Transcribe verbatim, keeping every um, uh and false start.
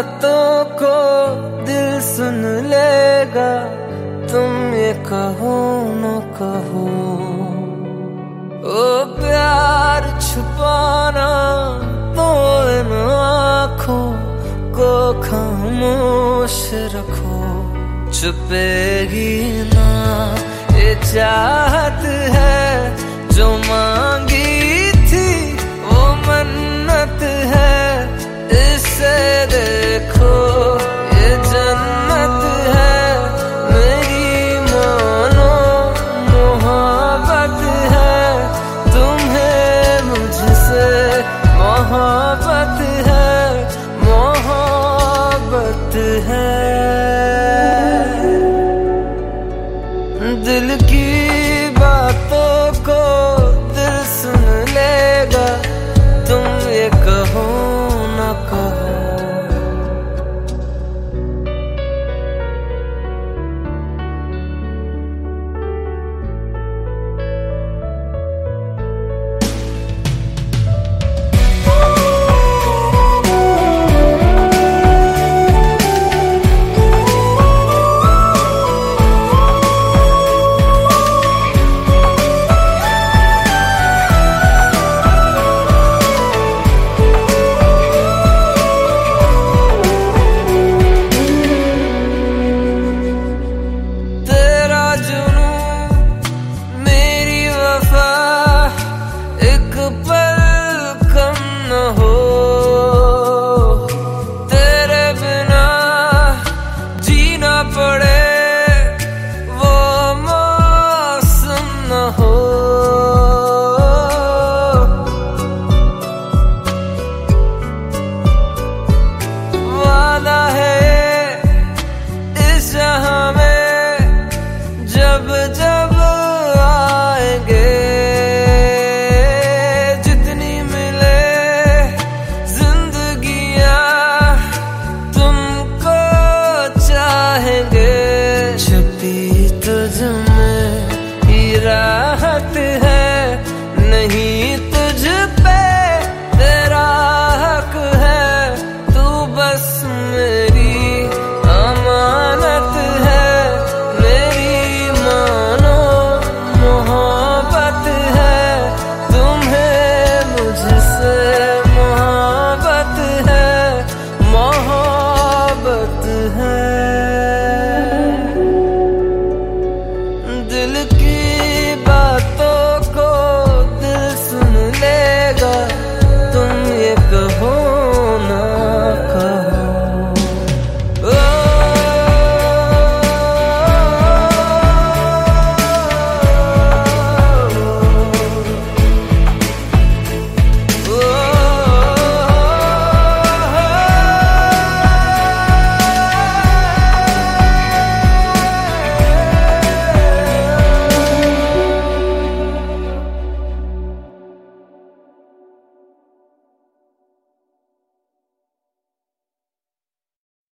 बातों को दिल सुन लेगा, तुम ये कहो न कहो। ओ प्यार छुपाना तो इन आँखों को खामोश रखो, छुपेगी ना ये चाहत है जो मांगी थी वो मन्नत है। इसे देखो ये जन्नत है, मेरी मानो मोहब्बत है, तुम्हें मुझसे मोहब्बत है, मोहब्बत है। दिल की